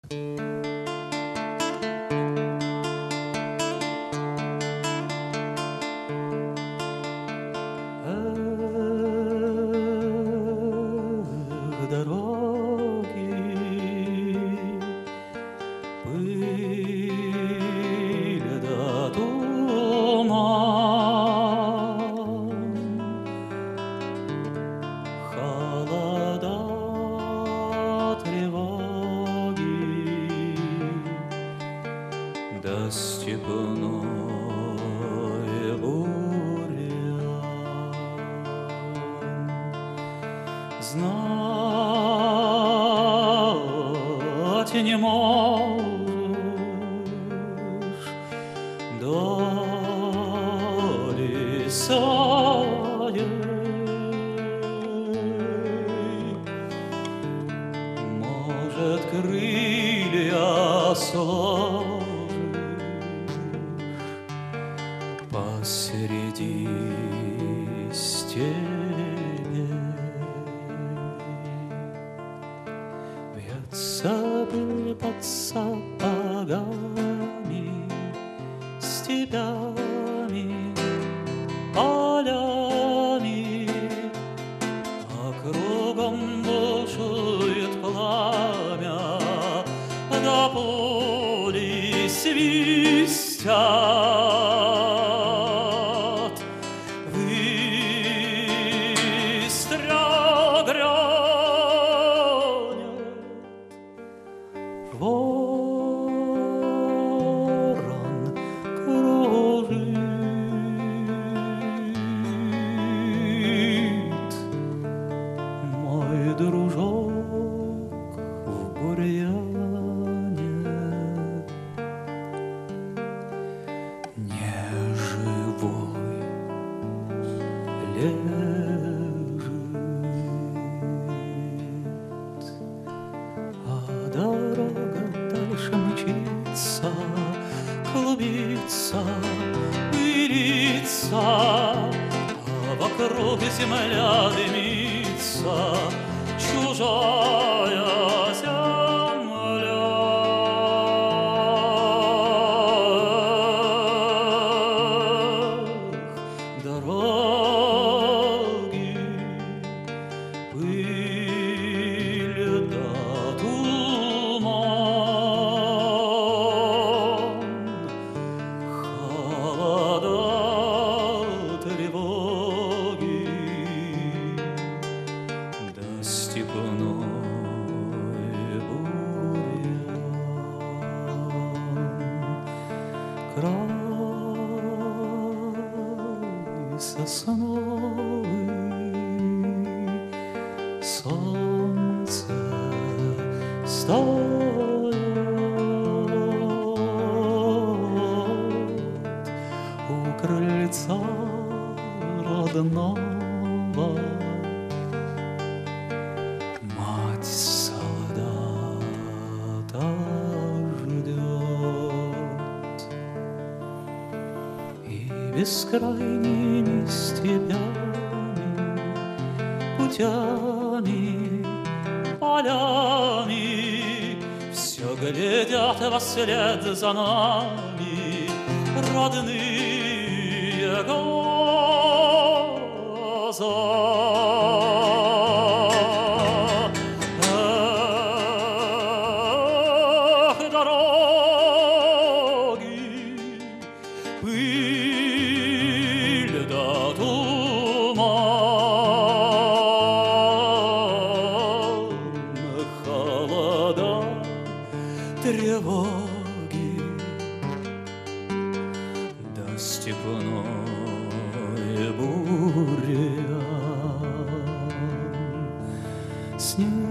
Дороги пыль да туман, холода, тревоги, да степной бурьян. Знать не можешь доли своей, может, крылья сложишь посреди степи. Вьется пыль под сапогами, степями, полями, а кругом бушует пламя, да пули свистят. Выстрел грянет, ворон кружит, мой дружок в бурьяне неживой лежит, а дорога дальше мчится, клубится, пылится, а вокруг земля дымится, чужая земля. Дороги, пыль да туман, холода, тревоги, да степной бурьян. Край сосновый, солнце встает у крыльца родного. Мать солдата ждет, и бескрайними степями, путями, полями все глядят вслед за нами родные глаза. Эх, дороги, пыль да туман, холода, тревоги, да степной бурьян. Снег